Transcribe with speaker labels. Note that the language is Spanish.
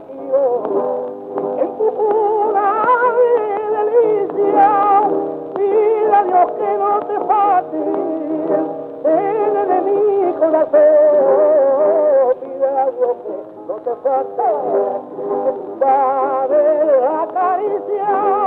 Speaker 1: tranquilo, en tu cuna de delicia, pide a Dios que no te falte, de mi corazón, pide a Dios que no te falte, que tu padre la caricia.